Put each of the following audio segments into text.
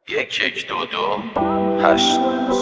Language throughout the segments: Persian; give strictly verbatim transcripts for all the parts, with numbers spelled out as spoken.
یک یک دو دو هشت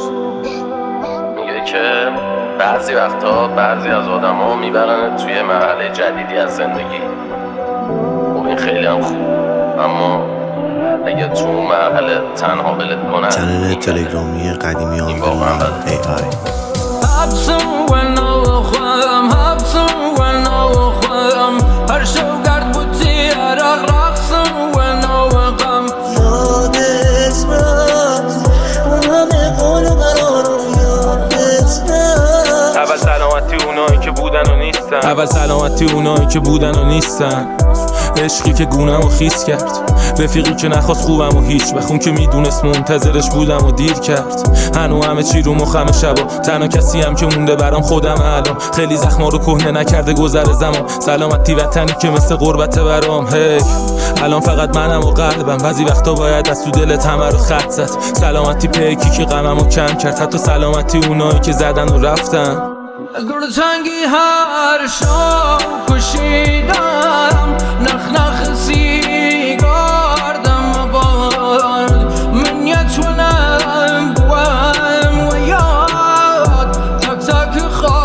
میگه که بعضی وقتا بعضی از آدم ها میبرن توی مرحله جدیدی از زندگی. خب این خیلی هم خوب، اما اگه تو اون مرحله تنها ولت کنن. چنل تلگرامی قدیمی آندرلاین ای آی. حبسم و نو خودم حبسم و نو خودم هر شو گرد بودی عراق رقصم و نو غم یاد اسمت اون همه قول قرار یاد اسمت. اول سلامتی اونایی که بودن و نیستن اول سلامتی اونایی که بودن و نیستن عشقی که گونم و خیس کرد، رفیقی که نخواست خوبم و هیچ بخون که میدونست منتظرش بودم و دیر کرد. هنو همه چی رو مخم شبا، تنها کسی هم که مونده برام خودم الان. خیلی زخما رو کهنه نکرده گذر زمان، سلامتی وطنی که مثل غربت برام. هی الان فقط منم و قلبم، بعضی وقتا باید از تو دلت همه رو خط زد. سلامتی پیکی که غممو کم کرد، حتی سلامتی اونایی که زدن و رفتن. گلتنگی هر شب کشیدم، نخ نخ سیگار دم بارد من یتونم بوام و یاد تک تک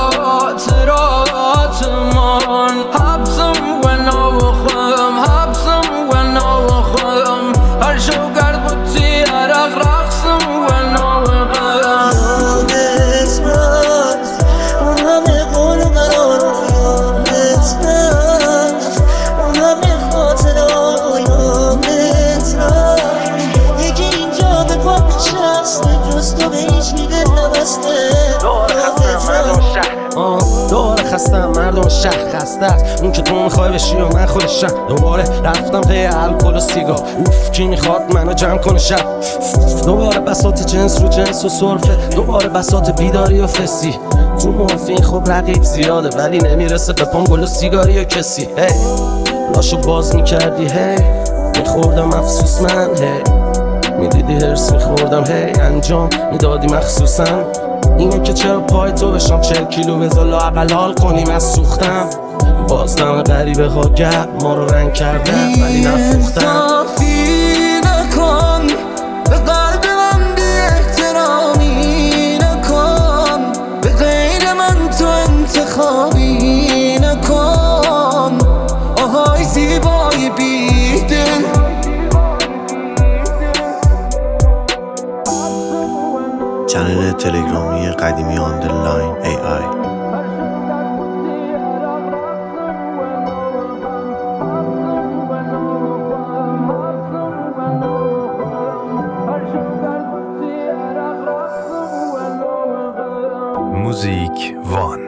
خاطرات من. حبسم و نو خودم حبسم و نو خودم هر شو گرد بودی عرق رقصم و نو غم. یاد اسمت اون همه قول قرار یاد اسمت، اون همه خاطرها یادت رفت. یکی اینجا به پا نشسته جز تو به هیچ میده نبسته. دوباره خستم مردم شهر خسته است. اون که تو میخوای بشی و من خودشم. دوباره رفتم پی الکل و سیگار، اوف کی میخواد منو جمع کنه شب. دوباره بساط جنس رو جنس و سرفه، دوباره بساط بیداری و فسی. تو مورفین خب رقیب زیاده ولی نمیرسه به پام گل و سیگاری و کسی. هی لاشو باز میکردی هی میخوردم افسوس من، هی میدیدی هرس میخوردم هی انجام میدادی مخصوصا. اینه که چرا پای تو بشم چل کیلو بذار لااقل حال کنیم از سوختم. بازدم غریبه ها گرد ما رو رنگ کردن ولی نفروختم. صافی نکن به قلب من بی احترامی نکن، به غیر من تو انتخابی نکن. آهای زیبای بیدل چنل تلگرامی قدیمی آندرلاین ای آی. موزیک وان.